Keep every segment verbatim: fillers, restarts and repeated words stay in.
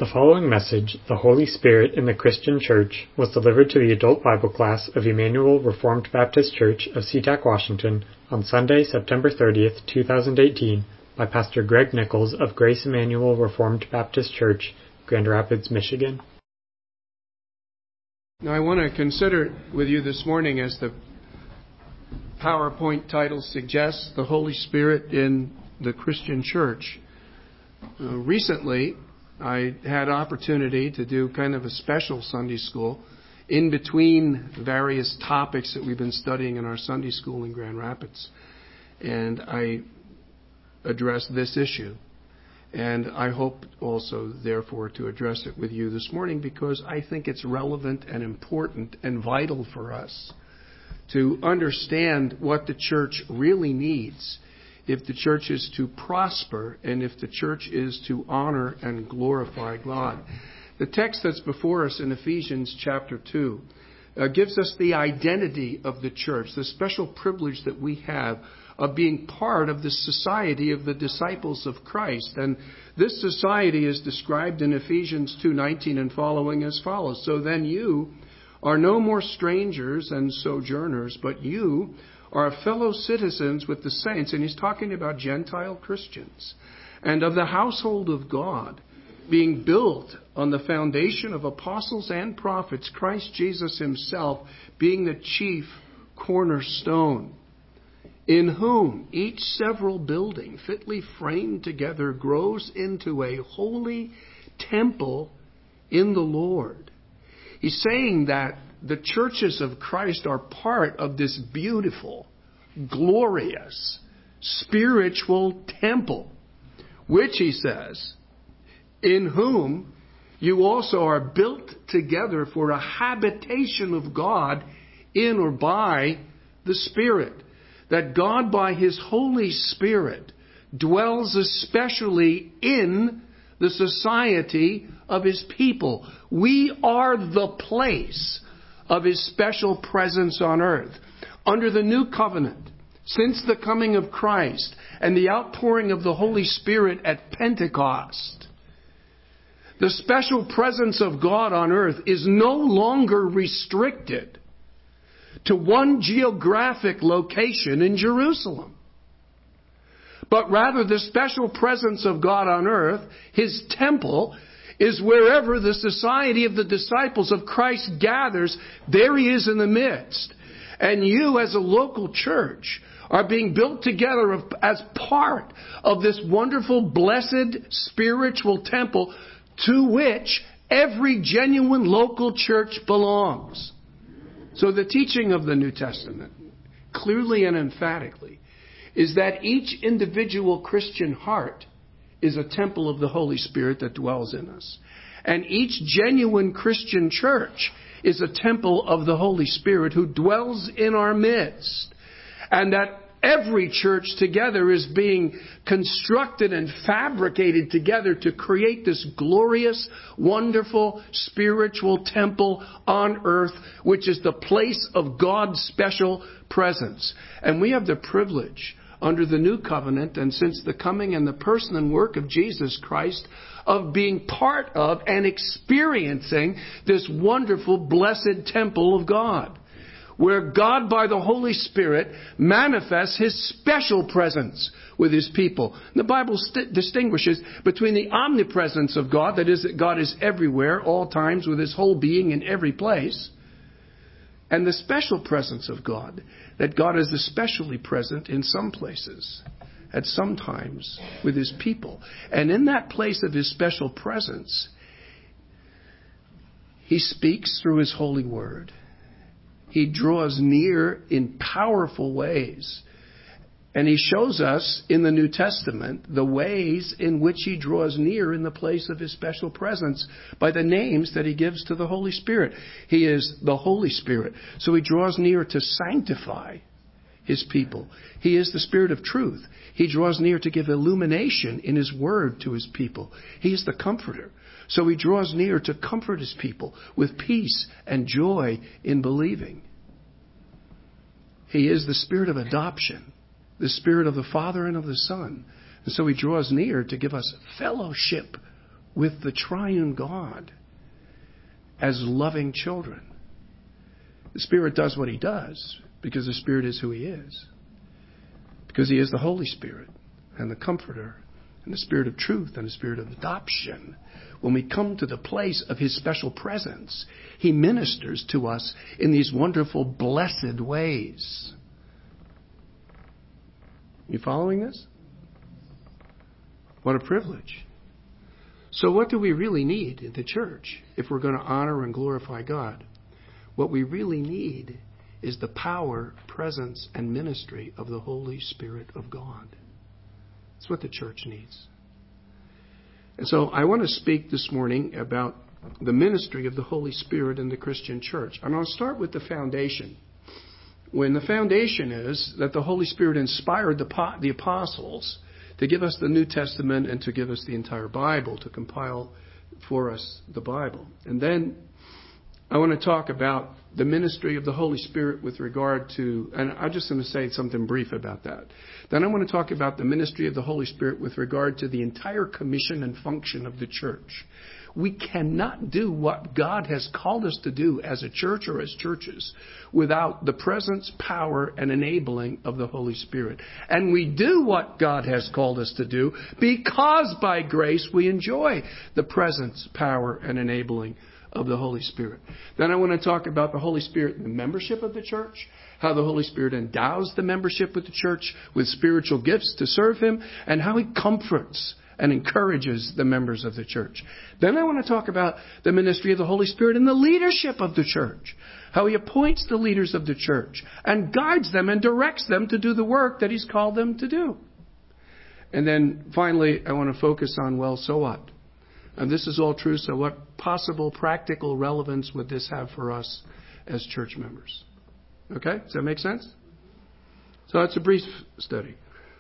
The following message, The Holy Spirit in the Christian Church, was delivered to the adult Bible class of Emmanuel Reformed Baptist Church of SeaTac, Washington, on Sunday, September thirtieth, two thousand eighteen, by Pastor Greg Nichols of Grace Emmanuel Reformed Baptist Church, Grand Rapids, Michigan. Now I want to consider with you this morning, as the PowerPoint title suggests, the Holy Spirit in the Christian Church. Uh, recently, I had opportunity to do kind of a special Sunday school in between various topics that we've been studying in our Sunday school in Grand Rapids. And I addressed this issue. And I hope also, therefore, to address it with you this morning because I think it's relevant and important and vital for us to understand what the church really needs if the church is to prosper and if the church is to honor and glorify God. The text that's before us in Ephesians chapter two uh, gives us the identity of the church, the special privilege that we have of being part of the society of the disciples of Christ. And this society is described in Ephesians two nineteen and following as follows. So then you are no more strangers and sojourners, but you are fellow citizens with the saints. And he's talking about Gentile Christians. And of the household of God, being built on the foundation of apostles and prophets, Christ Jesus himself being the chief cornerstone, in whom each several building, fitly framed together, grows into a holy temple in the Lord. He's saying that the churches of Christ are part of this beautiful, glorious, spiritual temple, which, he says, in whom you also are built together for a habitation of God in or by the Spirit. That God, by His Holy Spirit, dwells especially in the society of His people. We are the place of His special presence on earth. Under the new covenant, since the coming of Christ and the outpouring of the Holy Spirit at Pentecost, the special presence of God on earth is no longer restricted to one geographic location in Jerusalem. But rather, the special presence of God on earth, His temple, is wherever the society of the disciples of Christ gathers. There He is in the midst. And you, as a local church, are being built together as part of this wonderful, blessed, spiritual temple to which every genuine local church belongs. So the teaching of the New Testament, clearly and emphatically, is that each individual Christian heart is a temple of the Holy Spirit that dwells in us. And each genuine Christian church is a temple of the Holy Spirit who dwells in our midst. And that every church together is being constructed and fabricated together to create this glorious, wonderful, spiritual temple on earth, which is the place of God's special presence. And we have the privilege, under the new covenant, and since the coming and the person and work of Jesus Christ, of being part of and experiencing this wonderful, blessed temple of God, where God, by the Holy Spirit, manifests His special presence with His people. The Bible st- distinguishes between the omnipresence of God, that is, that God is everywhere, all times, with His whole being in every place, and the special presence of God, that God is especially present in some places, at some times, with His people. And in that place of His special presence, He speaks through His holy word. He draws near in powerful ways. And He shows us in the New Testament the ways in which He draws near in the place of His special presence by the names that He gives to the Holy Spirit. He is the Holy Spirit. So He draws near to sanctify His people. He is the Spirit of truth. He draws near to give illumination in His word to His people. He is the Comforter. So He draws near to comfort His people with peace and joy in believing. He is the Spirit of adoption, the Spirit of the Father and of the Son. And so He draws near to give us fellowship with the triune God as loving children. The Spirit does what He does because the Spirit is who He is. Because He is the Holy Spirit and the Comforter and the Spirit of truth and the Spirit of adoption. When we come to the place of His special presence, He ministers to us in these wonderful, blessed ways. You following this? What a privilege. So what do we really need in the church if we're going to honor and glorify God? What we really need is the power, presence, and ministry of the Holy Spirit of God. That's what the church needs. And so I want to speak this morning about the ministry of the Holy Spirit in the Christian church. And I'll start with the foundation. When the foundation is that the Holy Spirit inspired the, the apostles to give us the New Testament and to give us the entire Bible, to compile for us the Bible. And then I want to talk about the ministry of the Holy Spirit with regard to, and I'm just going to say something brief about that. Then I want to talk about the ministry of the Holy Spirit with regard to the entire commission and function of the church. We cannot do what God has called us to do as a church or as churches without the presence, power, and enabling of the Holy Spirit. And we do what God has called us to do because by grace we enjoy the presence, power, and enabling of the Holy Spirit. Then I want to talk about the Holy Spirit and the membership of the church, how the Holy Spirit endows the membership of the church with spiritual gifts to serve Him, and how He comforts and encourages the members of the church. Then I want to talk about the ministry of the Holy Spirit and the leadership of the church, how He appoints the leaders of the church and guides them and directs them to do the work that He's called them to do. And then finally, I want to focus on, well, so what? And this is all true, so what possible practical relevance would this have for us as church members? Okay? Does that make sense? So that's a brief study.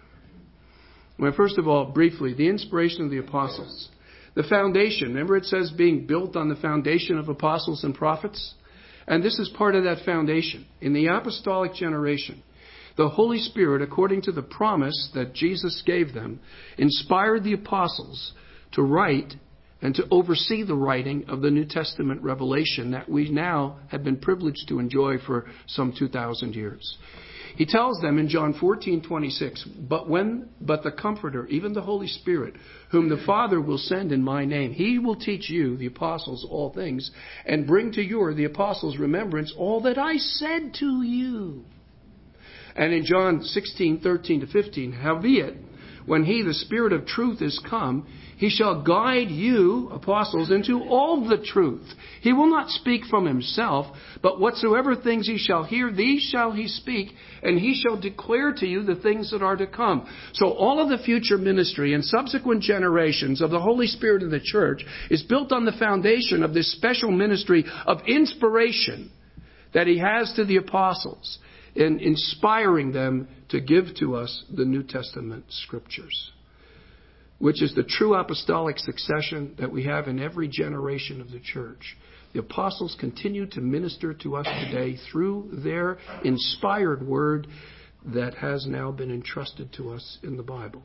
Well, first of all, briefly, the inspiration of the apostles. The foundation, remember it says being built on the foundation of apostles and prophets? And this is part of that foundation. In the apostolic generation, the Holy Spirit, according to the promise that Jesus gave them, inspired the apostles to write and to oversee the writing of the New Testament revelation that we now have been privileged to enjoy for some two thousand years. He tells them in John fourteen twenty-six, but when, but the Comforter, even the Holy Spirit, whom the Father will send in my name, He will teach you, the apostles, all things, and bring to your, the apostles' remembrance, all that I said to you. And in John sixteen thirteen to fifteen, howbeit, when He, the Spirit of truth, is come, He shall guide you, apostles, into all the truth. He will not speak from Himself, but whatsoever things He shall hear, these shall He speak, and He shall declare to you the things that are to come. So all of the future ministry and subsequent generations of the Holy Spirit in the church is built on the foundation of this special ministry of inspiration that He has to the apostles in inspiring them to give to us the New Testament scriptures, which is the true apostolic succession that we have in every generation of the church. The apostles continue to minister to us today through their inspired word that has now been entrusted to us in the Bible.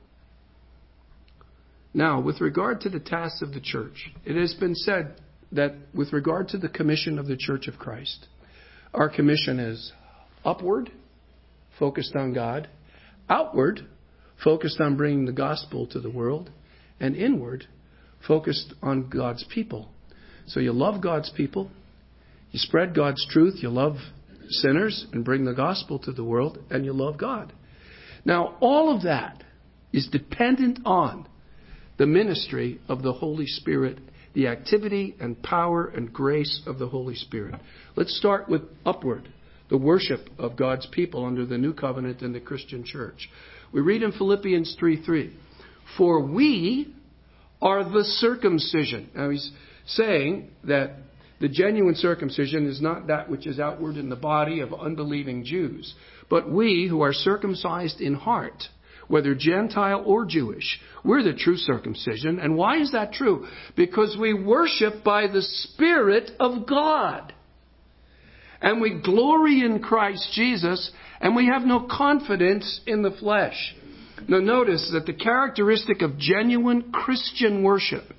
Now, with regard to the tasks of the church, it has been said that with regard to the commission of the Church of Christ, our commission is upward, focused on God, outward, focused on bringing the gospel to the world, and inward, focused on God's people. So you love God's people, you spread God's truth, you love sinners and bring the gospel to the world, and you love God. Now, all of that is dependent on the ministry of the Holy Spirit, the activity and power and grace of the Holy Spirit. Let's start with upward, the worship of God's people under the new covenant in the Christian church. We read in Philippians three three, for we are the circumcision. Now he's saying that the genuine circumcision is not that which is outward in the body of unbelieving Jews, but we who are circumcised in heart, whether Gentile or Jewish, we're the true circumcision. And why is that true? Because we worship by the Spirit of God. And we glory in Christ Jesus, and we have no confidence in the flesh. Now notice that the characteristic of genuine Christian worship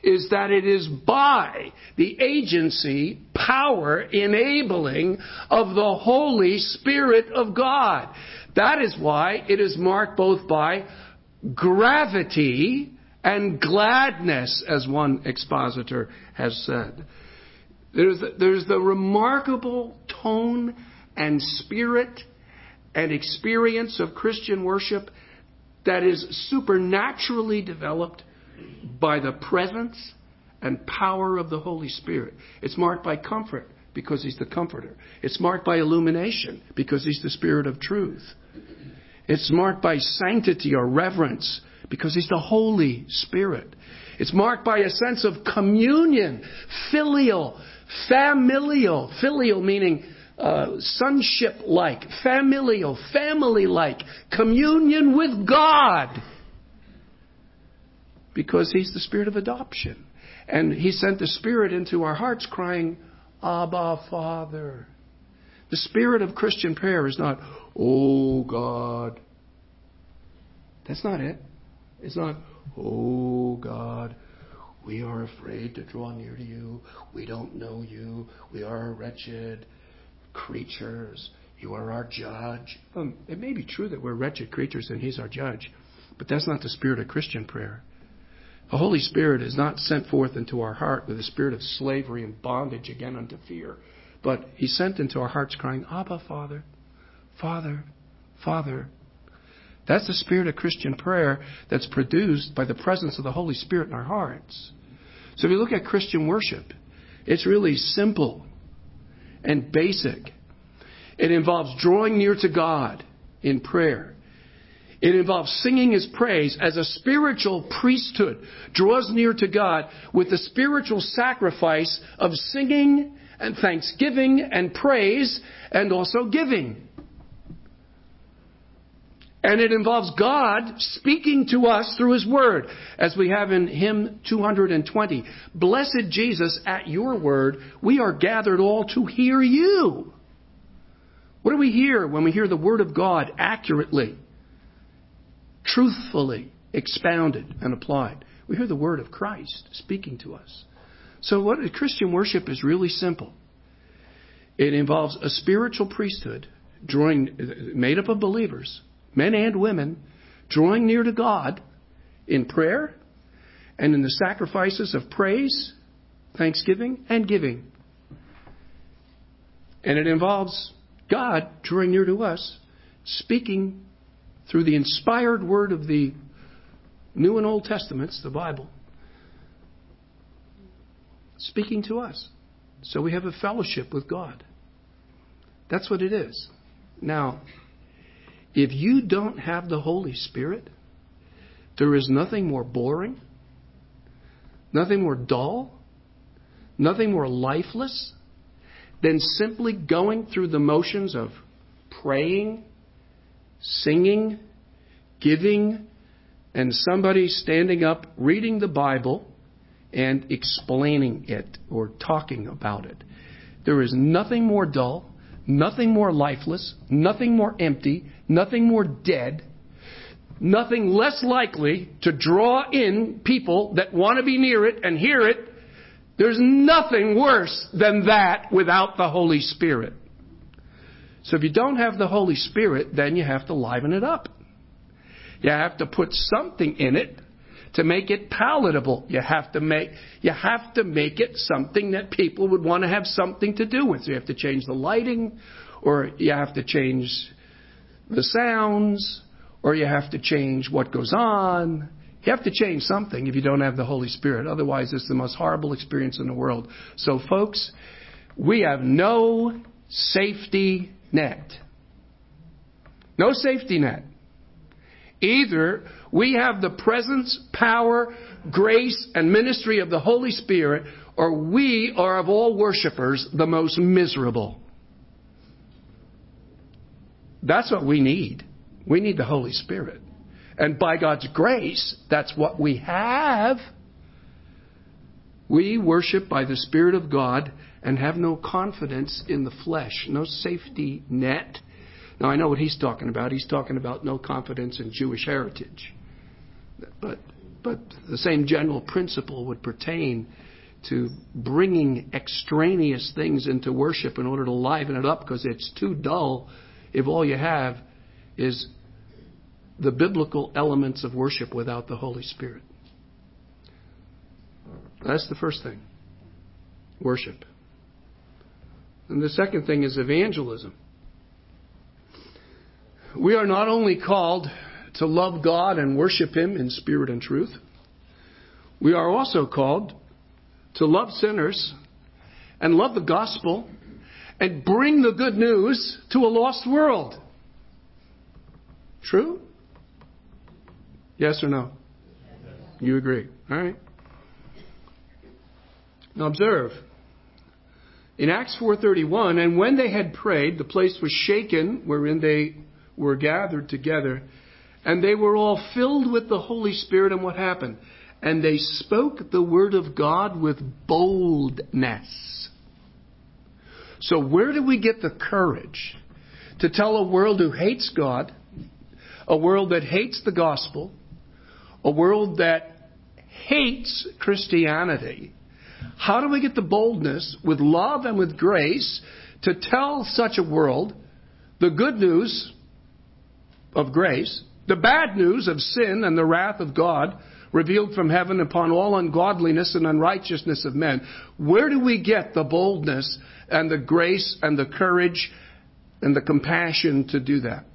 is that it is by the agency, power, enabling of the Holy Spirit of God. That is why it is marked both by gravity and gladness, as one expositor has said. There's the, there's the remarkable tone and spirit and experience of Christian worship that is supernaturally developed by the presence and power of the Holy Spirit. It's marked by comfort because He's the Comforter. It's marked by illumination because He's the Spirit of truth. It's marked by sanctity or reverence because He's the Holy Spirit. It's marked by a sense of communion, filial, familial, filial meaning uh, sonship-like, familial, family-like, communion with God. Because He's the Spirit of adoption. And He sent the Spirit into our hearts crying, Abba, Father. The spirit of Christian prayer is not, oh God. That's not it. It's not, oh God, we are afraid to draw near to you. We don't know you. We are wretched creatures. You are our judge. Um, it may be true that we're wretched creatures and He's our judge. But that's not the spirit of Christian prayer. The Holy Spirit is not sent forth into our heart with a spirit of slavery and bondage again unto fear. But He's sent into our hearts crying, Abba, Father, Father, Father. That's the spirit of Christian prayer that's produced by the presence of the Holy Spirit in our hearts. So if you look at Christian worship, it's really simple and basic. It involves drawing near to God in prayer. It involves singing His praise as a spiritual priesthood draws near to God with the spiritual sacrifice of singing and thanksgiving and praise and also giving. And it involves God speaking to us through His Word, as we have in hymn two hundred twenty. Blessed Jesus, at your word, we are gathered all to hear you. What do we hear when we hear the Word of God accurately, truthfully expounded and applied? We hear the Word of Christ speaking to us. So what Christian worship is really simple. It involves a spiritual priesthood drawing, made up of believers, men and women, drawing near to God in prayer and in the sacrifices of praise, thanksgiving, and giving. And it involves God drawing near to us, speaking through the inspired word of the New and Old Testaments, the Bible, speaking to us. So we have a fellowship with God. That's what it is. Now, if you don't have the Holy Spirit, there is nothing more boring, nothing more dull, nothing more lifeless than simply going through the motions of praying, singing, giving, and somebody standing up, reading the Bible, and explaining it or talking about it. There is nothing more dull, nothing more lifeless, nothing more empty, nothing more dead, nothing less likely to draw in people that want to be near it and hear it. There's nothing worse than that without the Holy Spirit. So if you don't have the Holy Spirit, then you have to liven it up. You have to put something in it to make it palatable. You have to make you have to make it something that people would want to have something to do with. So you have to change the lighting, or you have to change the sounds, or you have to change what goes on. You have to change something if you don't have the Holy Spirit. Otherwise, it's the most horrible experience in the world. So, folks, we have no safety net. No safety net. Either we have the presence, power, grace, and ministry of the Holy Spirit, or we are of all worshipers the most miserable. That's what we need. We need the Holy Spirit. And by God's grace, that's what we have. We worship by the Spirit of God and have no confidence in the flesh, no safety net. Now, I know what he's talking about. He's talking about no confidence in Jewish heritage. But But the same general principle would pertain to bringing extraneous things into worship in order to liven it up, because it's too dull if all you have is the biblical elements of worship without the Holy Spirit. That's the first thing. Worship. And the second thing is evangelism. We are not only called to love God and worship Him in spirit and truth, we are also called to love sinners and love the gospel and bring the good news to a lost world. True? Yes or no? You agree? All right. Now observe. In Acts four thirty-one, and when they had prayed, the place was shaken wherein they were gathered together, and they were all filled with the Holy Spirit. And what happened? And they spoke the word of God with boldness. So where do we get the courage to tell a world who hates God, a world that hates the gospel, a world that hates Christianity? How do we get the boldness with love and with grace to tell such a world the good news of grace, the bad news of sin and the wrath of God revealed from heaven upon all ungodliness and unrighteousness of men? Where do we get the boldness and the grace and the courage and the compassion to do that?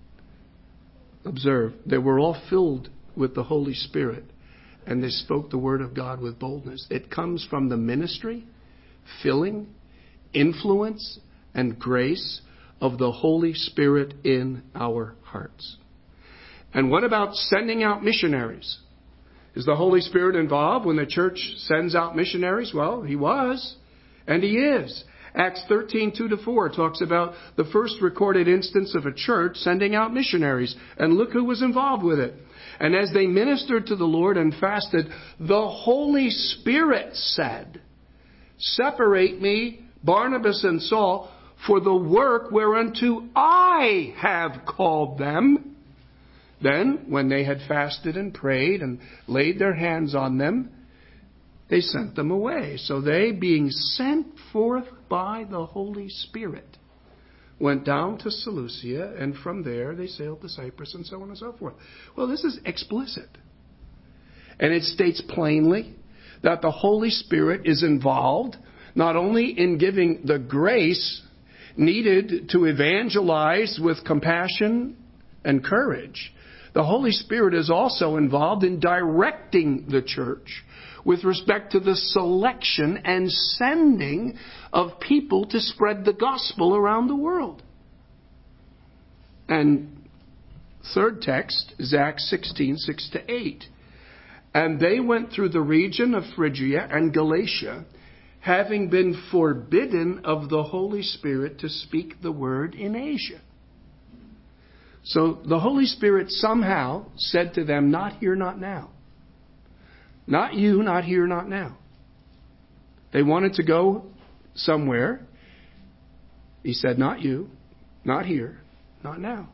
Observe, they were all filled with the Holy Spirit, and they spoke the word of God with boldness. It comes from the ministry, filling, influence, and grace of the Holy Spirit in our hearts. And what about sending out missionaries? Is the Holy Spirit involved when the church sends out missionaries? Well, He was, and He is. Acts thirteen, two to four talks about the first recorded instance of a church sending out missionaries. And look who was involved with it. And as they ministered to the Lord and fasted, the Holy Spirit said, "Separate me, Barnabas and Saul, for the work whereunto I have called them." Then, when they had fasted and prayed and laid their hands on them, they sent them away. So they, being sent forth by the Holy Spirit, went down to Seleucia, and from there they sailed to Cyprus, and so on and so forth. Well, this is explicit. And it states plainly that the Holy Spirit is involved not only in giving the grace needed to evangelize with compassion and courage, the Holy Spirit is also involved in directing the church with respect to the selection and sending of people to spread the gospel around the world. And third text is Acts sixteen, six to eight. And they went through the region of Phrygia and Galatia, having been forbidden of the Holy Spirit to speak the word in Asia. So the Holy Spirit somehow said to them, "Not here, not now. Not you, not here, not now." They wanted to go somewhere. He said, "Not you, not here, not now."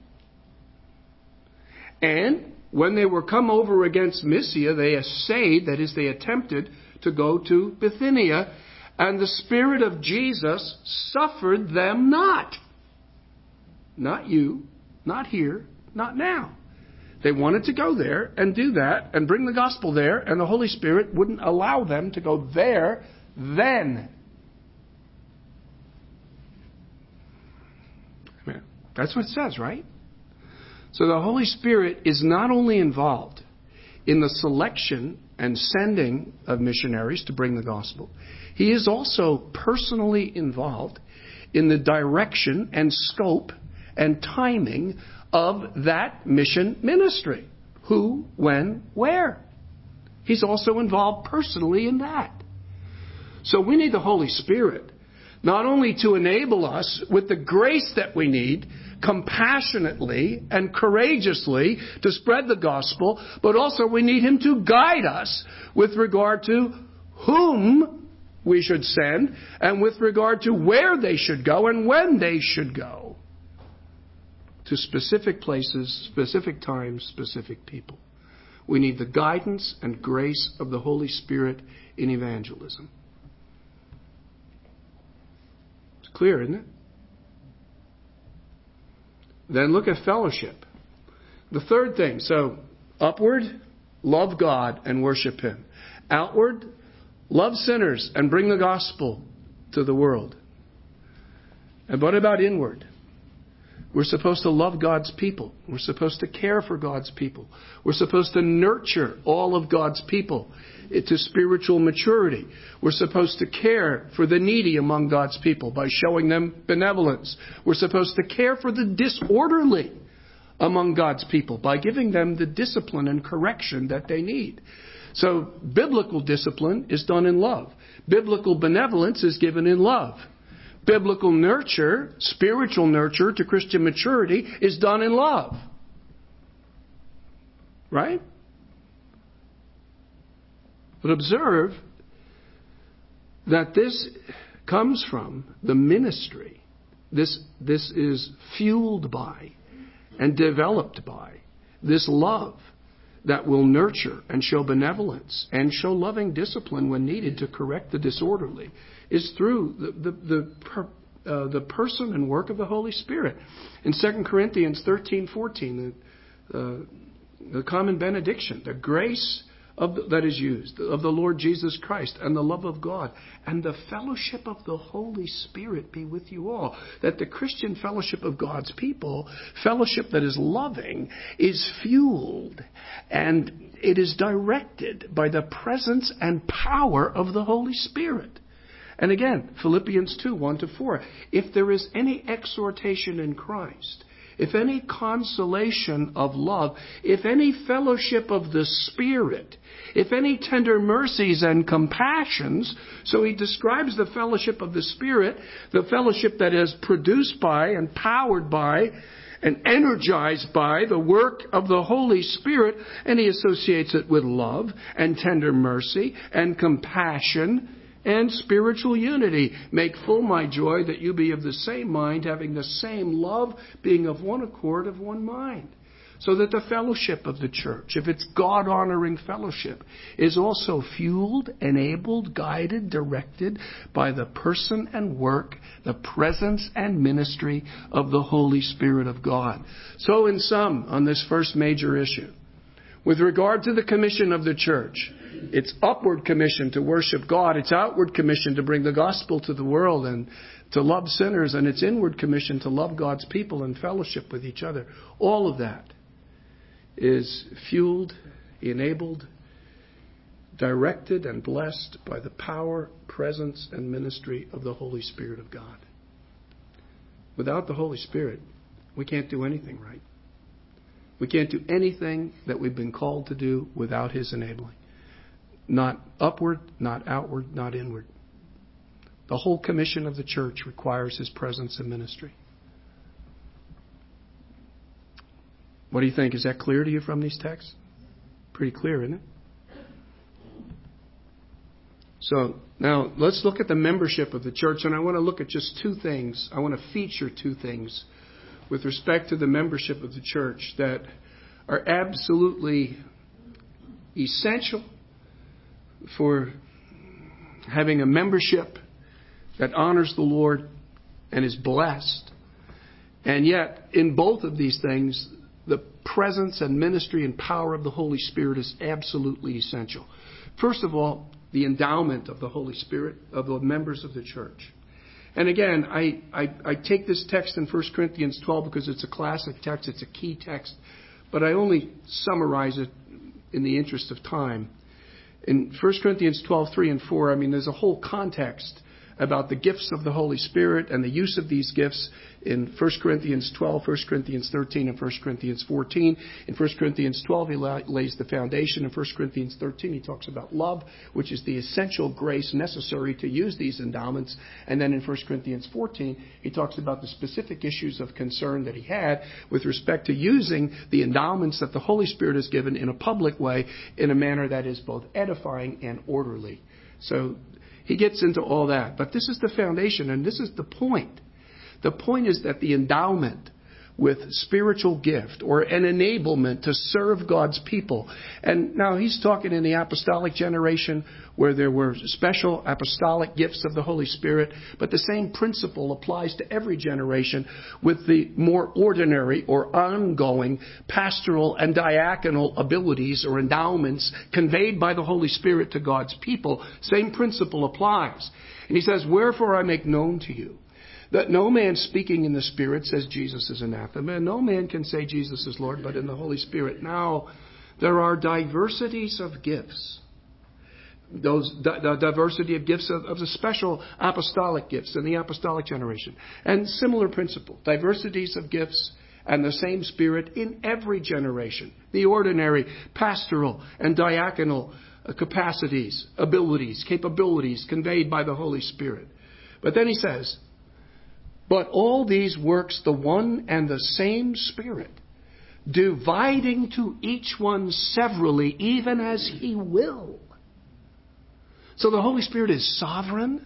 And when they were come over against Mysia, they essayed, that is, they attempted to go to Bithynia, and the Spirit of Jesus suffered them not. Not you, not here, not now. They wanted to go there and do that and bring the gospel there, and the Holy Spirit wouldn't allow them to go there then. That's what it says, right? So the Holy Spirit is not only involved in the selection and sending of missionaries to bring the gospel, He is also personally involved in the direction and scope and timing of that mission ministry. Who, when, where. He's also involved personally in that. So we need the Holy Spirit not only to enable us with the grace that we need, compassionately and courageously to spread the gospel, but also we need Him to guide us with regard to whom we should send and with regard to where they should go and when they should go. To specific places, specific times, specific people. We need the guidance and grace of the Holy Spirit in evangelism. It's clear, isn't it? Then look at fellowship. The third thing. So, upward, love God and worship Him. Outward, love sinners and bring the gospel to the world. And what about inward? We're supposed to love God's people. We're supposed to care for God's people. We're supposed to nurture all of God's people to spiritual maturity. We're supposed to care for the needy among God's people by showing them benevolence. We're supposed to care for the disorderly among God's people by giving them the discipline and correction that they need. So biblical discipline is done in love. Biblical benevolence is given in love. Biblical nurture, spiritual nurture to Christian maturity is done in love. Right? But observe that this comes from the ministry. This, this is fueled by and developed by this love that will nurture and show benevolence and show loving discipline when needed to correct the disorderly, is through the the the, per, uh, the person and work of the Holy Spirit. In Second Corinthians thirteen fourteen, the, uh, the common benediction, the grace of the, that is used, of the Lord Jesus Christ and the love of God and the fellowship of the Holy Spirit be with you all. That the Christian fellowship of God's people, fellowship that is loving, is fueled and it is directed by the presence and power of the Holy Spirit. And again, Philippians two, one to four. If there is any exhortation in Christ, if any consolation of love, if any fellowship of the Spirit, if any tender mercies and compassions, so he describes the fellowship of the Spirit, the fellowship that is produced by and powered by and energized by the work of the Holy Spirit, and he associates it with love and tender mercy and compassion and spiritual unity. Make full my joy that you be of the same mind, having the same love, being of one accord, of one mind. So that the fellowship of the church, if it's God-honoring fellowship, is also fueled, enabled, guided, directed by the person and work, the presence and ministry of the Holy Spirit of God. So in sum, on this first major issue, with regard to the commission of the church, its upward commission to worship God, its outward commission to bring the gospel to the world and to love sinners, and its inward commission to love God's people and fellowship with each other. All of that is fueled, enabled, directed, and blessed by the power, presence, and ministry of the Holy Spirit of God. Without the Holy Spirit, we can't do anything right. We can't do anything that we've been called to do without His enabling. Not upward, not outward, not inward. The whole commission of the church requires His presence and ministry. What do you think? Is that clear to you from these texts? Pretty clear, isn't it? So now let's look at the membership of the church, and I want to look at just two things. I want to feature two things with respect to the membership of the church that are absolutely essential for having a membership that honors the Lord and is blessed. And yet, in both of these things, the presence and ministry and power of the Holy Spirit is absolutely essential. First of all, the endowment of the Holy Spirit of the members of the church. And again, I, I, I take this text in First Corinthians twelve because it's a classic text, it's a key text, but I only summarize it in the interest of time. In First Corinthians twelve, three and four, I mean, there's a whole context about the gifts of the Holy Spirit and the use of these gifts in First Corinthians twelve, First Corinthians thirteen, and First Corinthians fourteen. In First Corinthians twelve, he lays the foundation. In First Corinthians thirteen, he talks about love, which is the essential grace necessary to use these endowments. And then in First Corinthians fourteen, he talks about the specific issues of concern that he had with respect to using the endowments that the Holy Spirit has given in a public way, in a manner that is both edifying and orderly. So he gets into all that. But this is the foundation, and this is the point. The point is that the endowment with spiritual gift or an enablement to serve God's people. And now he's talking in the apostolic generation where there were special apostolic gifts of the Holy Spirit, but the same principle applies to every generation with the more ordinary or ongoing pastoral and diaconal abilities or endowments conveyed by the Holy Spirit to God's people. Same principle applies. And he says, wherefore I make known to you that no man speaking in the Spirit says Jesus is anathema, and no man can say Jesus is Lord but in the Holy Spirit. Now, there are diversities of gifts. Those the diversity of gifts of, of the special apostolic gifts in the apostolic generation. And similar principle. Diversities of gifts and the same Spirit in every generation. The ordinary pastoral and diaconal capacities, abilities, capabilities conveyed by the Holy Spirit. But then he says, but all these works the one and the same Spirit, dividing to each one severally, even as he will. So the Holy Spirit is sovereign,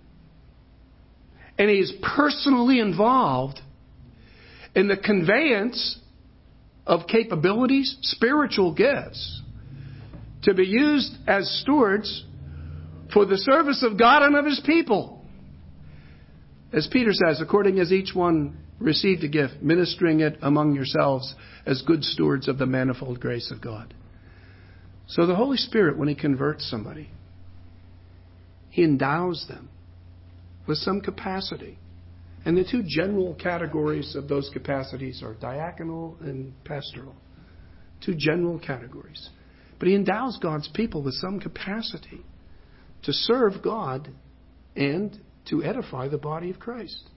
and he is personally involved in the conveyance of capabilities, spiritual gifts, to be used as stewards for the service of God and of his people. As Peter says, according as each one received a gift, ministering it among yourselves as good stewards of the manifold grace of God. So the Holy Spirit, when he converts somebody, he endows them with some capacity. And the two general categories of those capacities are diaconal and pastoral. Two general categories. But he endows God's people with some capacity to serve God and to edify the body of Christ.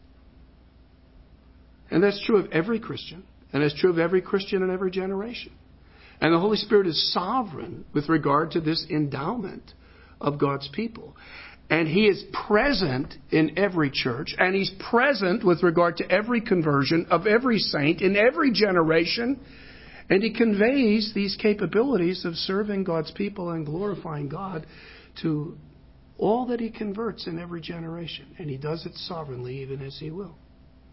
And that's true of every Christian. And that's true of every Christian in every generation. And the Holy Spirit is sovereign with regard to this endowment of God's people. And he is present in every church. And he's present with regard to every conversion of every saint in every generation. And he conveys these capabilities of serving God's people and glorifying God to all that he converts in every generation. And he does it sovereignly, even as he will.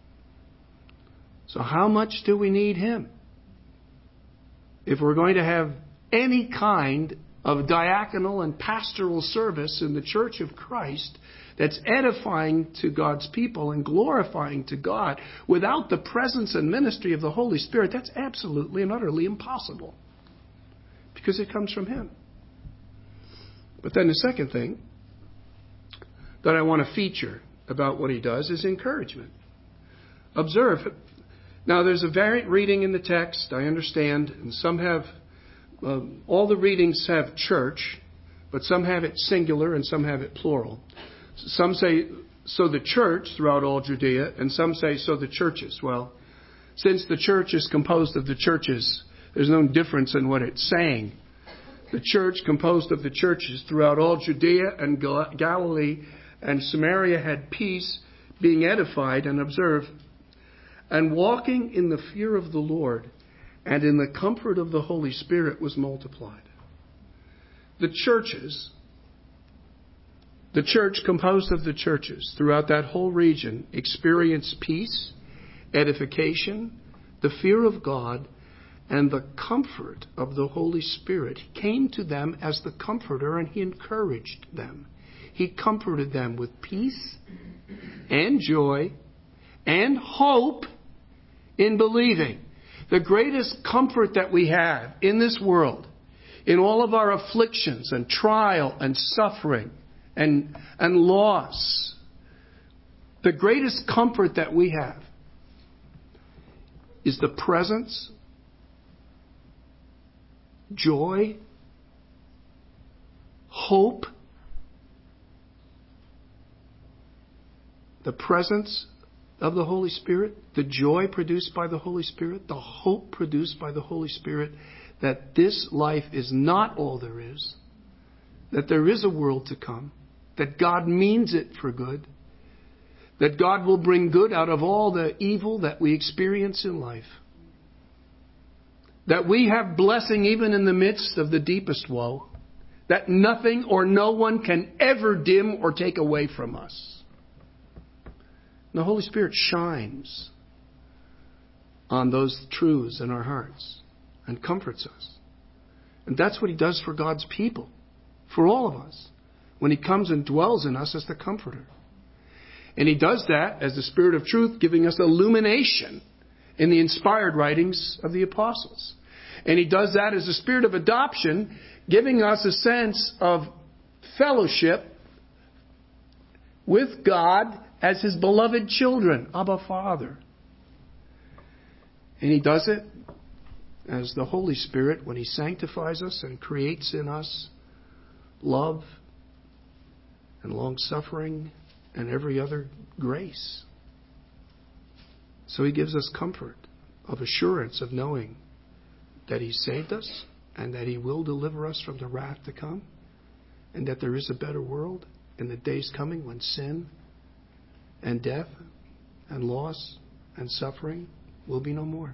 So how much do we need him? If we're going to have any kind of diaconal and pastoral service in the Church of Christ that's edifying to God's people and glorifying to God without the presence and ministry of the Holy Spirit, that's absolutely and utterly impossible. Because it comes from him. But then the second thing that I want to feature about what he does is encouragement. Observe. Now, there's a variant reading in the text, I understand, and some have, uh, all the readings have church, but some have it singular and some have it plural. Some say, so the church throughout all Judea, and some say, so the churches. Well, since the church is composed of the churches, there's no difference in what it's saying. The church composed of the churches throughout all Judea and Gal- Galilee and Samaria had peace, being edified, and observe, and walking in the fear of the Lord and in the comfort of the Holy Spirit was multiplied. The churches, the church composed of the churches throughout that whole region experienced peace, edification, the fear of God, and the comfort of the Holy Spirit. He came to them as the comforter and he encouraged them. He comforted them with peace and joy and hope in believing. The greatest comfort that we have in this world, in all of our afflictions and trial and suffering and, and loss, the greatest comfort that we have is the presence, joy, hope, the presence of the Holy Spirit, the joy produced by the Holy Spirit, the hope produced by the Holy Spirit, that this life is not all there is, that there is a world to come, that God means it for good, that God will bring good out of all the evil that we experience in life, that we have blessing even in the midst of the deepest woe, that nothing or no one can ever dim or take away from us. The Holy Spirit shines on those truths in our hearts and comforts us. And that's what He does for God's people, for all of us, when He comes and dwells in us as the Comforter. And He does that as the Spirit of truth, giving us illumination in the inspired writings of the apostles. And He does that as the Spirit of adoption, giving us a sense of fellowship with God as His beloved children, Abba, Father. And He does it as the Holy Spirit when He sanctifies us and creates in us love and long-suffering and every other grace. So He gives us comfort of assurance of knowing that He saved us and that He will deliver us from the wrath to come, and that there is a better world in the days coming when sin and death and loss and suffering will be no more.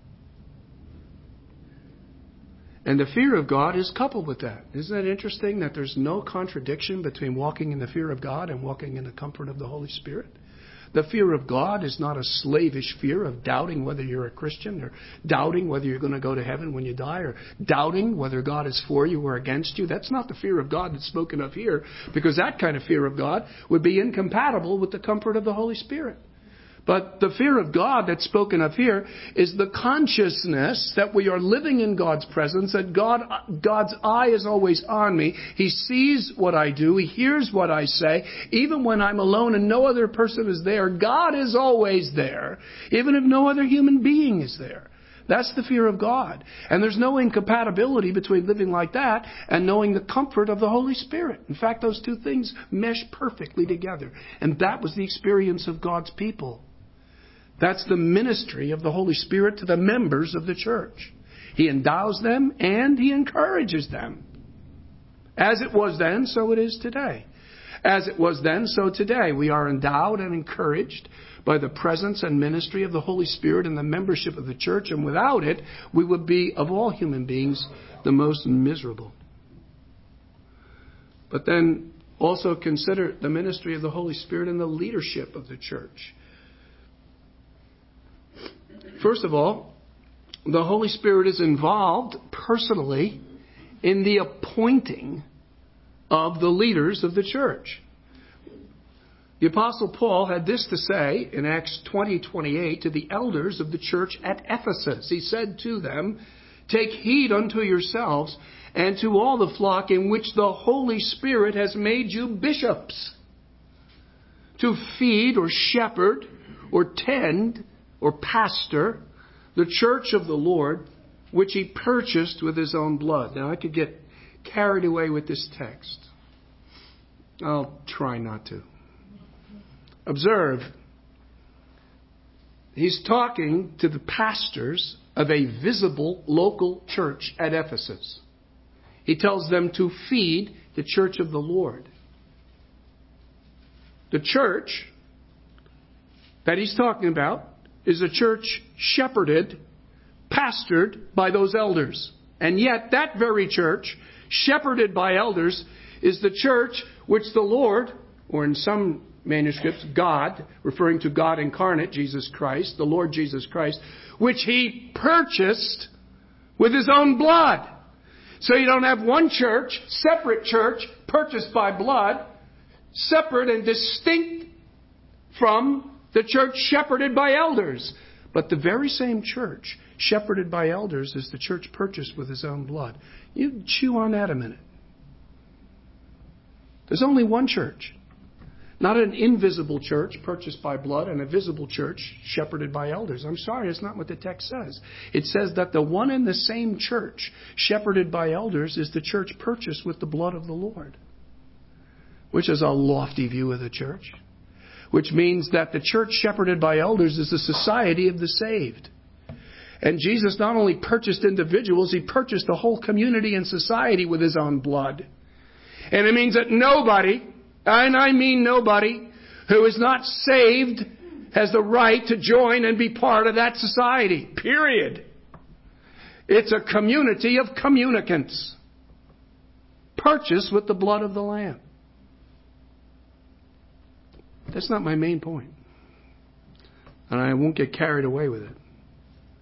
And the fear of God is coupled with that. Isn't that interesting that there's no contradiction between walking in the fear of God and walking in the comfort of the Holy Spirit? The fear of God is not a slavish fear of doubting whether you're a Christian, or doubting whether you're going to go to heaven when you die, or doubting whether God is for you or against you. That's not the fear of God that's spoken of here, because that kind of fear of God would be incompatible with the comfort of the Holy Spirit. But the fear of God that's spoken of here is the consciousness that we are living in God's presence, that God, God's eye is always on me. He sees what I do. He hears what I say. Even when I'm alone and no other person is there, God is always there, even if no other human being is there. That's the fear of God. And there's no incompatibility between living like that and knowing the comfort of the Holy Spirit. In fact, those two things mesh perfectly together. And that was the experience of God's people. That's the ministry of the Holy Spirit to the members of the church. He endows them and He encourages them. As it was then, so it is today. As it was then, so today. We are endowed and encouraged by the presence and ministry of the Holy Spirit and the membership of the church. And without it, we would be, of all human beings, the most miserable. But then also consider the ministry of the Holy Spirit and the leadership of the church. First of all, the Holy Spirit is involved personally in the appointing of the leaders of the church. The Apostle Paul had this to say in Acts twenty twenty-eight to the elders of the church at Ephesus. He said to them, "Take heed unto yourselves and to all the flock in which the Holy Spirit has made you bishops, to feed or shepherd or tend or pastor the church of the Lord, which He purchased with His own blood." Now, I could get carried away with this text. I'll try not to. Observe, he's talking to the pastors of a visible local church at Ephesus. He tells them to feed the church of the Lord. The church that he's talking about is a church shepherded, pastored by those elders. And yet that very church, shepherded by elders, is the church which the Lord, or in some manuscripts, God, referring to God incarnate, Jesus Christ, the Lord Jesus Christ, which He purchased with His own blood. So you don't have one church, separate church, purchased by blood, separate and distinct from the church shepherded by elders. But the very same church shepherded by elders is the church purchased with His own blood. You chew on that a minute. There's only one church. Not an invisible church purchased by blood and a visible church shepherded by elders. I'm sorry, it's not what the text says. It says that the one and the same church shepherded by elders is the church purchased with the blood of the Lord. Which is a lofty view of the church. Which means that the church shepherded by elders is the society of the saved. And Jesus not only purchased individuals, He purchased the whole community and society with His own blood. And it means that nobody, and I mean nobody, who is not saved has the right to join and be part of that society. Period. It's a community of communicants. Purchased with the blood of the Lamb. That's not my main point. And I won't get carried away with it.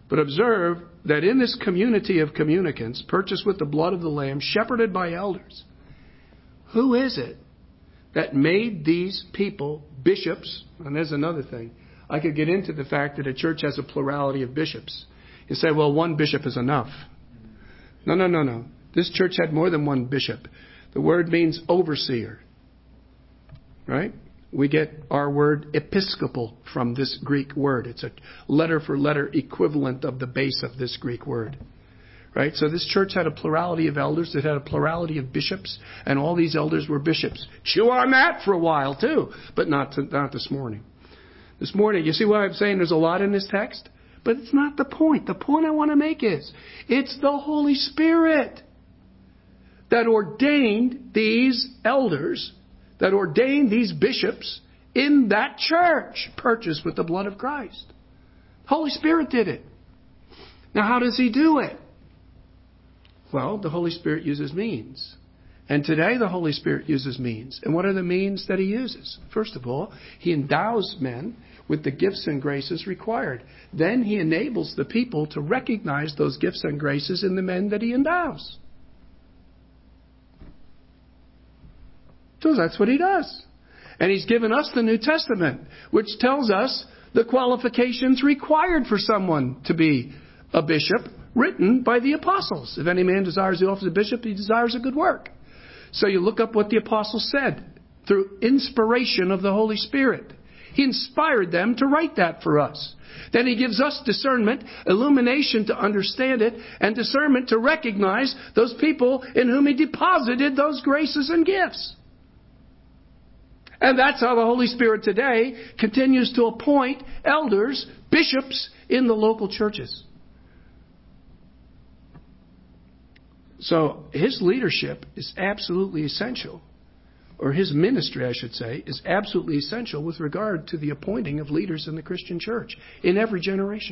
But observe that in this community of communicants, purchased with the blood of the Lamb, shepherded by elders, who is it that made these people bishops? And there's another thing. I could get into the fact that a church has a plurality of bishops. You say, well, one bishop is enough. No, no, no, no. This church had more than one bishop. The word means overseer. Right? We get our word episcopal from this Greek word. It's a letter for letter equivalent of the base of this Greek word. Right? So this church had a plurality of elders. It had a plurality of bishops. And all these elders were bishops. Chew on that for a while too. But not, to, not this morning. This morning, you see what I'm saying? There's a lot in this text. But it's not the point. The point I want to make is, it's the Holy Spirit that ordained these elders, that ordained these bishops in that church, purchased with the blood of Christ. The Holy Spirit did it. Now, how does He do it? Well, the Holy Spirit uses means. And today the Holy Spirit uses means. And what are the means that He uses? First of all, He endows men with the gifts and graces required. Then He enables the people to recognize those gifts and graces in the men that He endows. So that's what He does. And He's given us the New Testament, which tells us the qualifications required for someone to be a bishop, written by the apostles. If any man desires the office of bishop, he desires a good work. So you look up what the apostles said through inspiration of the Holy Spirit. He inspired them to write that for us. Then He gives us discernment, illumination to understand it, and discernment to recognize those people in whom He deposited those graces and gifts. And that's how the Holy Spirit today continues to appoint elders, bishops in the local churches. So His leadership is absolutely essential, or His ministry, I should say, is absolutely essential with regard to the appointing of leaders in the Christian church in every generation.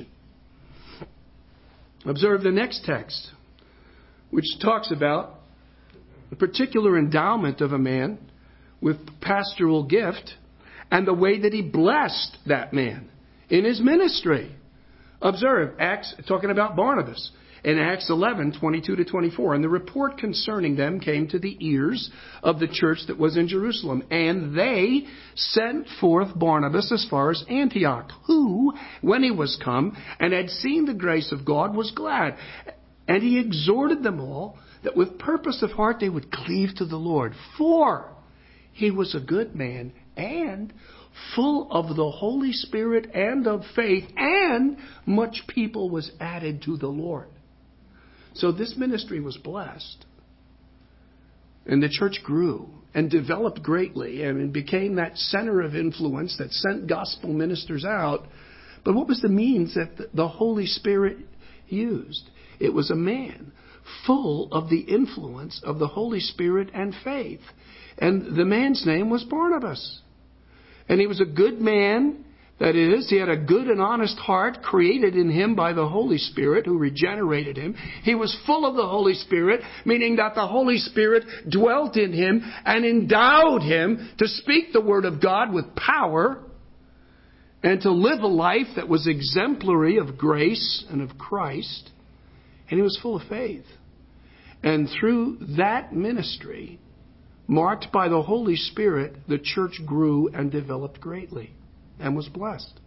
Observe the next text, which talks about the particular endowment of a man with pastoral gift and the way that He blessed that man in his ministry. Observe, Acts, talking about Barnabas. In Acts eleven, twenty-two to twenty-four, and the report concerning them came to the ears of the church that was in Jerusalem. And they sent forth Barnabas as far as Antioch, who, when he was come and had seen the grace of God, was glad. And he exhorted them all that with purpose of heart they would cleave to the Lord. For he was a good man and full of the Holy Spirit and of faith, and much people was added to the Lord. So this ministry was blessed. And the church grew and developed greatly and became that center of influence that sent gospel ministers out. But what was the means that the Holy Spirit used? It was a man full of the influence of the Holy Spirit and faith. And the man's name was Barnabas. And he was a good man. That is, he had a good and honest heart created in him by the Holy Spirit who regenerated him. He was full of the Holy Spirit, meaning that the Holy Spirit dwelt in him and endowed him to speak the Word of God with power and to live a life that was exemplary of grace and of Christ. And he was full of faith. And through that ministry, marked by the Holy Spirit, the church grew and developed greatly and was blessed.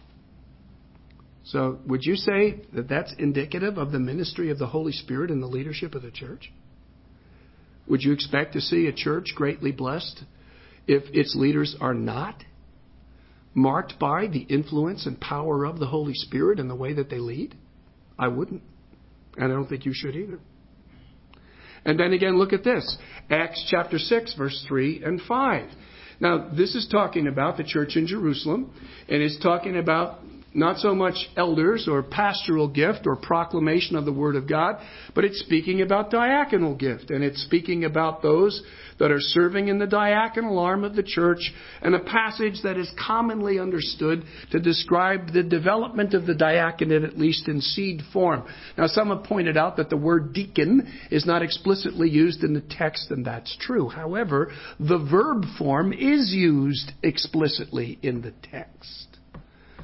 So would you say that that's indicative of the ministry of the Holy Spirit and the leadership of the church? Would you expect to see a church greatly blessed if its leaders are not marked by the influence and power of the Holy Spirit in the way that they lead? I wouldn't. And I don't think you should either. And then again, look at this. Acts chapter six, verse three and five. Now, this is talking about the church in Jerusalem, and it's talking about not so much elders or pastoral gift or proclamation of the Word of God, but it's speaking about diaconal gift, and it's speaking about those that are serving in the diaconal arm of the church, and a passage that is commonly understood to describe the development of the diaconate, at least in seed form. Now, some have pointed out that the word deacon is not explicitly used in the text, and that's true. However, the verb form is used explicitly in the text.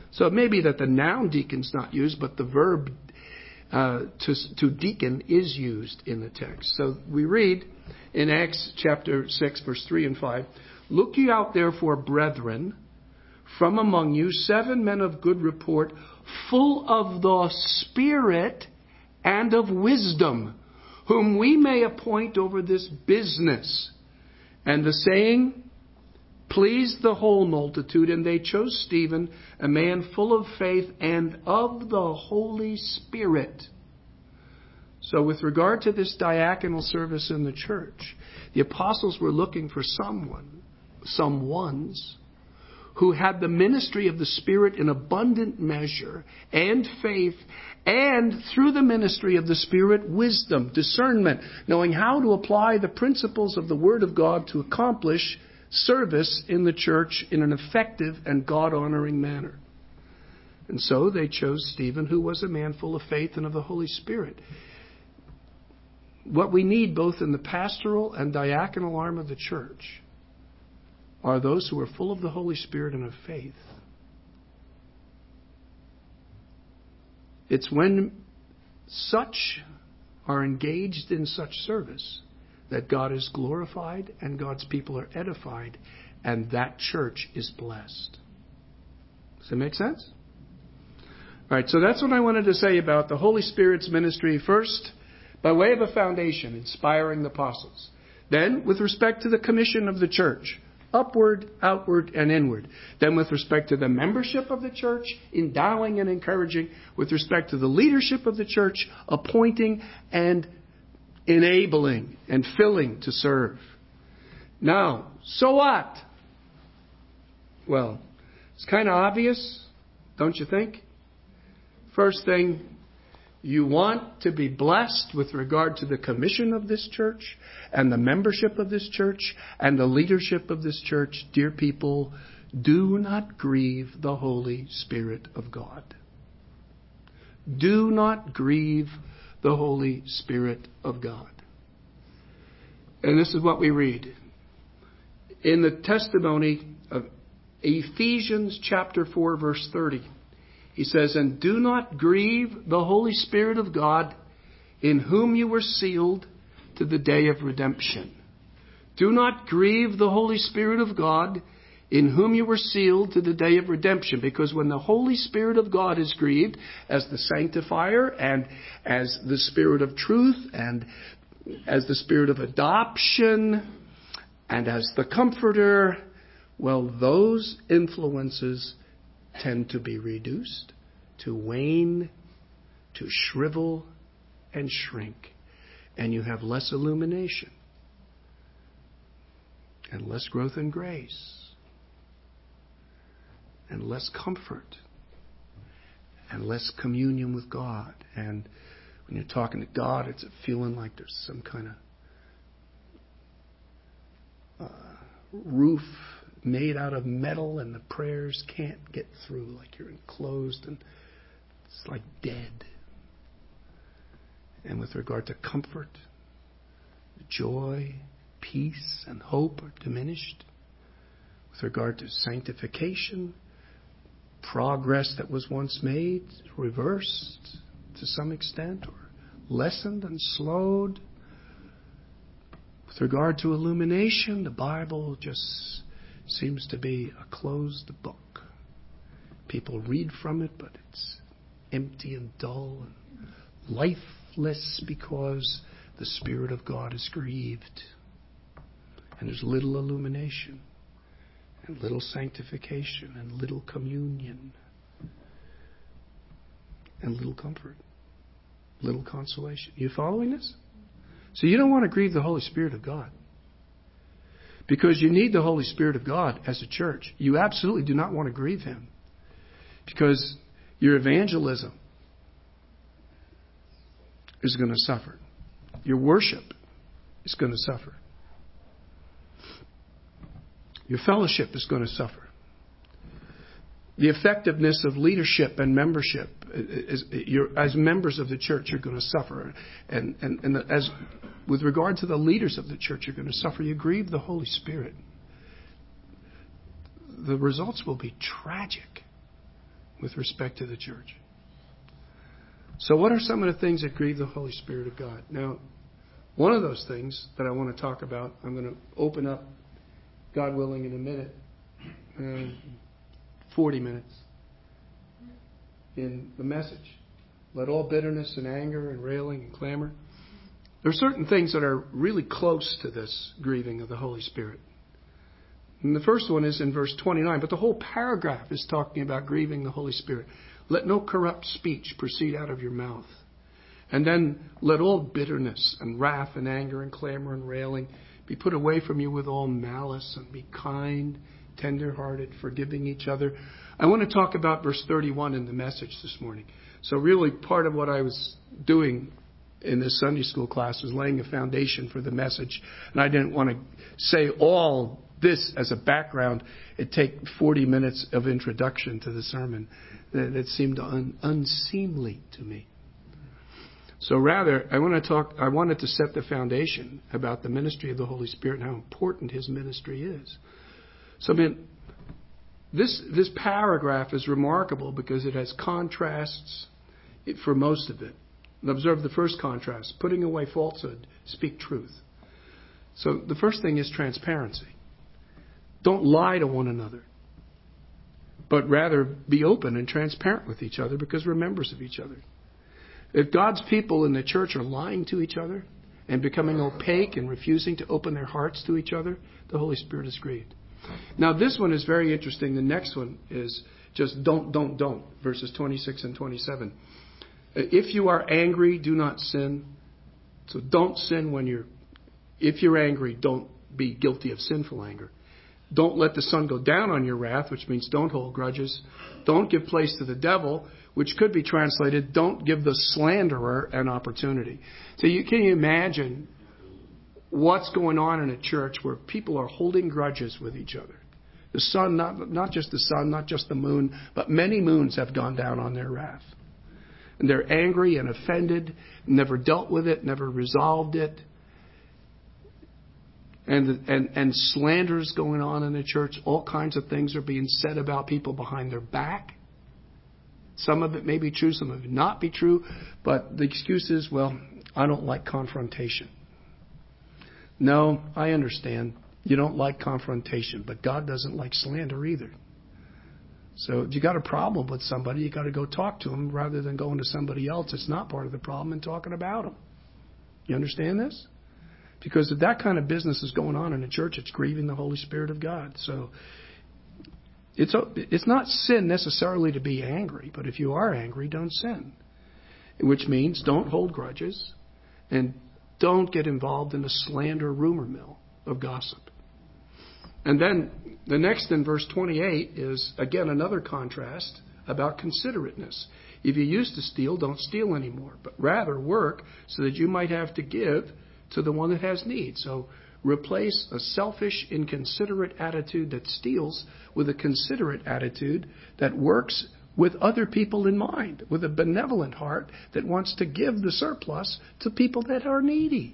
So it may be that the noun deacon's not used, but the verb uh, to, to deacon is used in the text. So we read in Acts chapter six, verse three and five, "Look ye out therefore, brethren, from among you seven men of good report, full of the Spirit and of wisdom, whom we may appoint over this business." And the saying pleased the whole multitude, and they chose Stephen, a man full of faith and of the Holy Spirit. So with regard to this diaconal service in the church, the apostles were looking for someone, some ones, who had the ministry of the Spirit in abundant measure and faith, and through the ministry of the Spirit, wisdom, discernment, knowing how to apply the principles of the Word of God to accomplish service in the church in an effective and God-honoring manner. And so they chose Stephen, who was a man full of faith and of the Holy Spirit. What we need both in the pastoral and diaconal arm of the church are those who are full of the Holy Spirit and of faith. It's when such are engaged in such service that God is glorified and God's people are edified, and that church is blessed. Does that make sense? All right, so that's what I wanted to say about the Holy Spirit's ministry. First, by way of a foundation, inspiring the apostles. Then, with respect to the commission of the church, upward, outward, and inward. Then with respect to the membership of the church, endowing and encouraging. With respect to the leadership of the church, appointing and enabling and filling to serve. Now, so what? Well, it's kind of obvious, don't you think? First thing, you want to be blessed with regard to the commission of this church and the membership of this church and the leadership of this church. Dear people, do not grieve the Holy Spirit of God. Do not grieve the Holy Spirit of God. And this is what we read in the testimony of Ephesians chapter four, verse thirty. He says, "And do not grieve the Holy Spirit of God, in whom you were sealed to the day of redemption." Do not grieve the Holy Spirit of God, in whom you were sealed to the day of redemption. Because when the Holy Spirit of God is grieved as the sanctifier and as the Spirit of truth and as the Spirit of adoption and as the comforter, well, those influences tend to be reduced, to wane, to shrivel and shrink. And you have less illumination and less growth in grace and less comfort and less communion with God. And when you're talking to God, it's a feeling like there's some kind of uh, roof made out of metal and the prayers can't get through, like you're enclosed and it's like dead. And with regard to comfort, joy, peace, and hope are diminished. With regard to sanctification, progress that was once made, reversed to some extent, or lessened and slowed. With regard to illumination, the Bible just seems to be a closed book. People read from it, but it's empty and dull and lifeless because the Spirit of God is grieved. And there's little illumination and little sanctification and little communion and little comfort, little consolation. You following this? So you don't want to grieve the Holy Spirit of God. Because you need the Holy Spirit of God as a church. You absolutely do not want to grieve Him. Because your evangelism is going to suffer. Your worship is going to suffer. Your fellowship is going to suffer. The effectiveness of leadership and membership, as, as members of the church, you're going to suffer. And, and, and as with regard to the leaders of the church, you're going to suffer. You grieve the Holy Spirit. The results will be tragic. with respect to the church. So what are some of the things that grieve the Holy Spirit of God? Now, one of those things that I want to talk about, I'm going to open up, God willing, in a minute, uh, forty minutes, in the message. Let all bitterness and anger and railing and clamor. There are certain things that are really close to this grieving of the Holy Spirit. And the first one is in verse twenty-nine, but the whole paragraph is talking about grieving the Holy Spirit. Let no corrupt speech proceed out of your mouth. And then let all bitterness and wrath and anger and clamor and railing be put away from you with all malice, and be kind, tender-hearted, forgiving each other. I want to talk about verse thirty-one in the message this morning. So really part of what I was doing in this Sunday school class was laying a foundation for the message. And I didn't want to say all this as a background. It'd take forty minutes of introduction to the sermon. That, that seemed un, unseemly to me. So rather, I want to talk. I wanted to set the foundation about the ministry of the Holy Spirit and how important His ministry is. So I mean, this this paragraph is remarkable because it has contrasts for most of it. And observe the first contrast: putting away falsehood, speak truth. So the first thing is transparency. Don't lie to one another, but rather be open and transparent with each other because we're members of each other. If God's people in the church are lying to each other and becoming opaque and refusing to open their hearts to each other, the Holy Spirit is grieved. Now, this one is very interesting. The next one is just don't, don't, don't, verses twenty-six and twenty-seven. If you are angry, do not sin. So don't sin when you're, if you're angry, don't be guilty of sinful anger. Don't let the sun go down on your wrath, which means don't hold grudges. Don't give place to the devil, which could be translated, don't give the slanderer an opportunity. So you can you imagine what's going on in a church where people are holding grudges with each other. The sun, not, not just the sun, not just the moon, but many moons have gone down on their wrath. And they're angry and offended, never dealt with it, never resolved it. And, and and slanders going on in the church. All kinds of things are being said about people behind their back. Some of it may be true, some of it not be true. But the excuse is, well, I don't like confrontation. No, I understand. You don't like confrontation, but God doesn't like slander either. So if you got a problem with somebody, you got to go talk to them rather than going to somebody else that's not part of the problem and talking about them. You understand this? Because if that kind of business is going on in a church, it's grieving the Holy Spirit of God. So it's it's not sin necessarily to be angry, but if you are angry, don't sin. Which means don't hold grudges and don't get involved in the slander rumor mill of gossip. And then the next in verse twenty-eight is, again, another contrast about considerateness. If you used to steal, don't steal anymore, but rather work so that you might have to give to the one that has need. So replace a selfish, inconsiderate attitude that steals with a considerate attitude that works with other people in mind, with a benevolent heart that wants to give the surplus to people that are needy.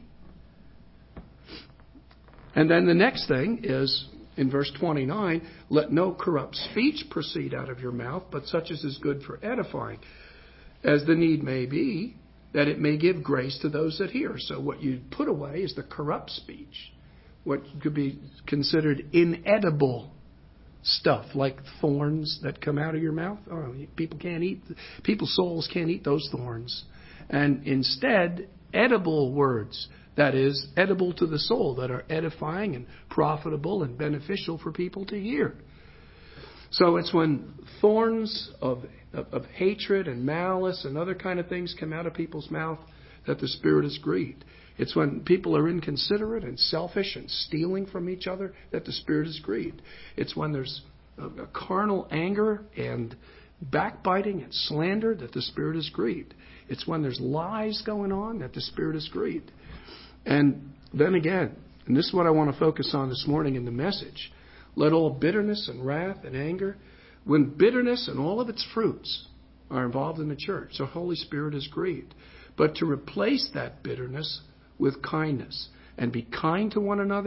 And then the next thing is, in verse twenty-nine, let no corrupt speech proceed out of your mouth, but such as is good for edifying, as the need may be, that it may give grace to those that hear. So what you put away is the corrupt speech, what could be considered inedible stuff, like thorns that come out of your mouth. Oh, people can't eat, people's souls can't eat those thorns. And instead, edible words, that is, edible to the soul, that are edifying and profitable and beneficial for people to hear. So it's when thorns of, of, of hatred and malice and other kind of things come out of people's mouth that the Spirit is grieved. It's when people are inconsiderate and selfish and stealing from each other that the Spirit is grieved. It's when there's a, a carnal anger and backbiting and slander that the Spirit is grieved. It's when there's lies going on that the Spirit is grieved. And then again, and this is what I want to focus on this morning in the message, let all bitterness and wrath and anger, when bitterness and all of its fruits are involved in the church, the Holy Spirit is grieved. But to replace that bitterness with kindness and be kind to one another,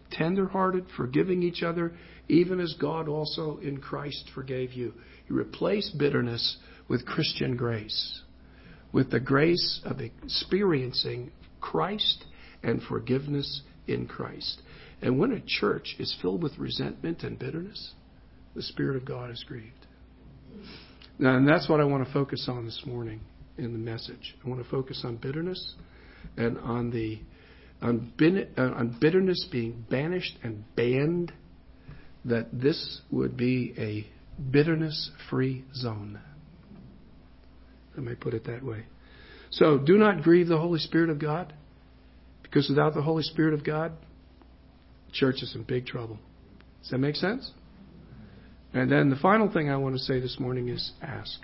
tender-hearted, forgiving each other, even as God also in Christ forgave you. You replace bitterness with Christian grace, with the grace of experiencing Christ and forgiveness in Christ. And when a church is filled with resentment and bitterness, the Spirit of God is grieved. Now, and that's what I want to focus on this morning in the message. I want to focus on bitterness and on the on, on bitterness being banished and banned, that this would be a bitterness-free zone. I may put it that way. So do not grieve the Holy Spirit of God, because without the Holy Spirit of God, the church is in big trouble. Does that make sense? And then the final thing I want to say this morning is ask.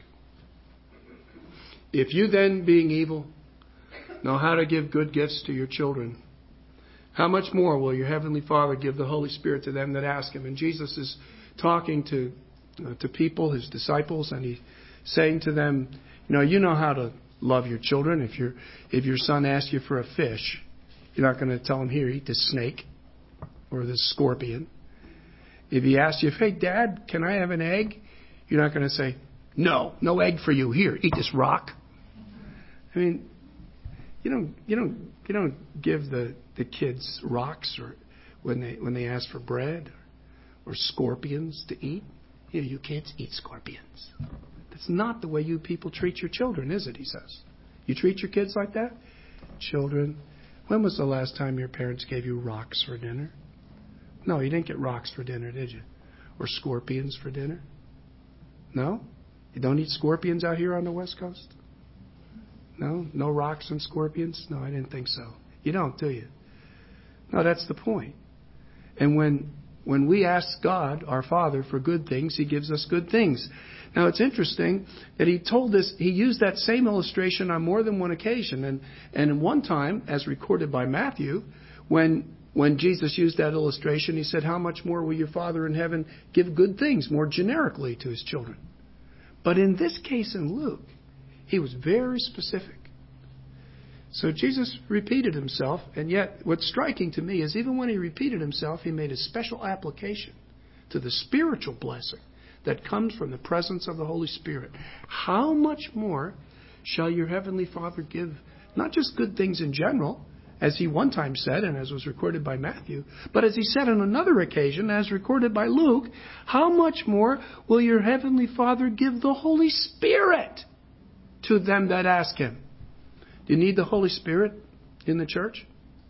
If you then, being evil, know how to give good gifts to your children, how much more will your Heavenly Father give the Holy Spirit to them that ask Him? And Jesus is talking to uh, to people, His disciples, and He's saying to them, you know, you know how to love your children. If your if your son asks you for a fish, you're not going to tell him, here, eat this snake or this scorpion. If he asks you, hey, Dad, can I have an egg? You're not going to say, no, no egg for you. Here, eat this rock. I mean, you don't you don't you don't give the, the kids rocks or when they when they ask for bread or, or scorpions to eat. Here, you kids eat scorpions. That's not the way you people treat your children, is it? He says. You treat your kids like that? Children, when was the last time your parents gave you rocks for dinner? No, you didn't get rocks for dinner, did you? Or scorpions for dinner? No? You don't eat scorpions out here on the West Coast? No? No rocks and scorpions? No, I didn't think so. You don't, do you? No, that's the point. And when when we ask God, our Father, for good things, He gives us good things. Now, it's interesting that He told this, He used that same illustration on more than one occasion. And, and one time, as recorded by Matthew, when when Jesus used that illustration, He said, how much more will your Father in heaven give good things more generically to His children? But in this case in Luke, He was very specific. So Jesus repeated Himself, and yet what's striking to me is even when He repeated Himself, He made a special application to the spiritual blessing that comes from the presence of the Holy Spirit. How much more shall your Heavenly Father give not just good things in general, as He one time said, and as was recorded by Matthew, but as He said on another occasion, as recorded by Luke, how much more will your Heavenly Father give the Holy Spirit to them that ask Him? Do you need the Holy Spirit in the church?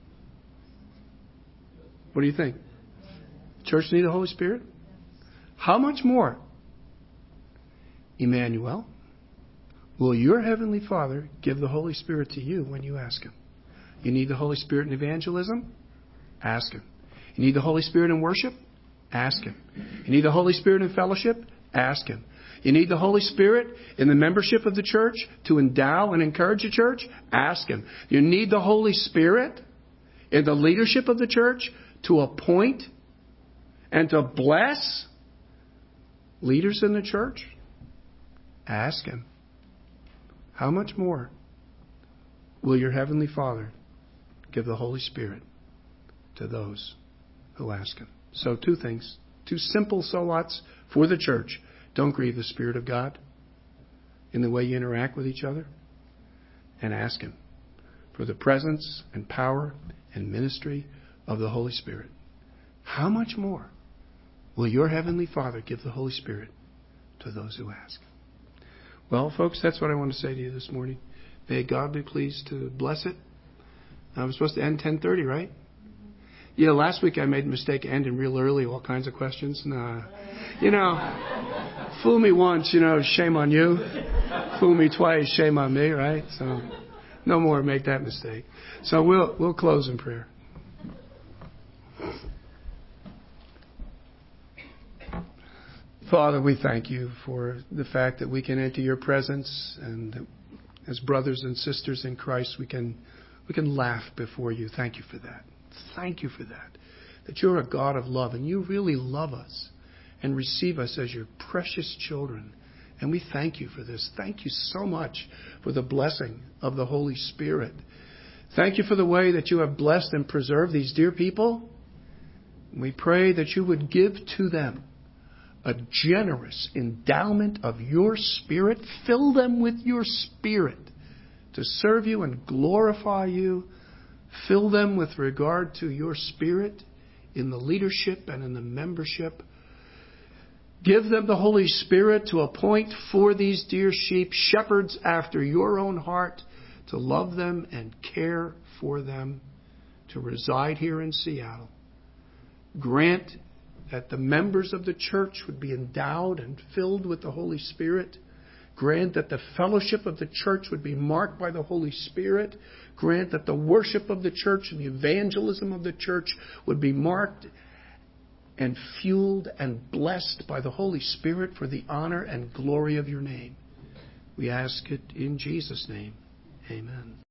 What do you think? Church need the Holy Spirit? How much more, Emmanuel, will your Heavenly Father give the Holy Spirit to you when you ask Him? You need the Holy Spirit in evangelism? Ask Him. You need the Holy Spirit in worship? Ask Him. You need the Holy Spirit in fellowship? Ask Him. You need the Holy Spirit in the membership of the church to endow and encourage the church? Ask Him. You need the Holy Spirit in the leadership of the church to appoint and to bless leaders in the church? Ask Him. How much more will your Heavenly Father give the Holy Spirit to those who ask Him? So two things, two simple so-whats for the church. Don't grieve the Spirit of God in the way you interact with each other. And ask Him for the presence and power and ministry of the Holy Spirit. How much more will your Heavenly Father give the Holy Spirit to those who ask? Well, folks, that's what I want to say to you this morning. May God be pleased to bless it. I was supposed to end ten thirty, right? Yeah, last week I made a mistake ending real early, all kinds of questions. Nah. You know, fool me once, you know, shame on you. Fool me twice, shame on me, right? So no more make that mistake. So we'll we'll close in prayer. Father, we thank You for the fact that we can enter Your presence, and as brothers and sisters in Christ, we can we can laugh before You. Thank You for that. Thank You for that. That You're a God of love, and You really love us and receive us as Your precious children. And we thank You for this. Thank You so much for the blessing of the Holy Spirit. Thank You for the way that You have blessed and preserved these dear people. We pray that you would give to them a generous endowment of your Spirit. Fill them with your Spirit to serve you and glorify you. Fill them with regard to your Spirit in the leadership and in the membership. Give them the Holy Spirit to appoint for these dear sheep shepherds after your own heart, to love them and care for them, to reside here in Seattle. Grant that the members of the church would be endowed and filled with the Holy Spirit. Grant that the fellowship of the church would be marked by the Holy Spirit. Grant that the worship of the church and the evangelism of the church would be marked and fueled and blessed by the Holy Spirit for the honor and glory of your name. We ask it in Jesus' name. Amen.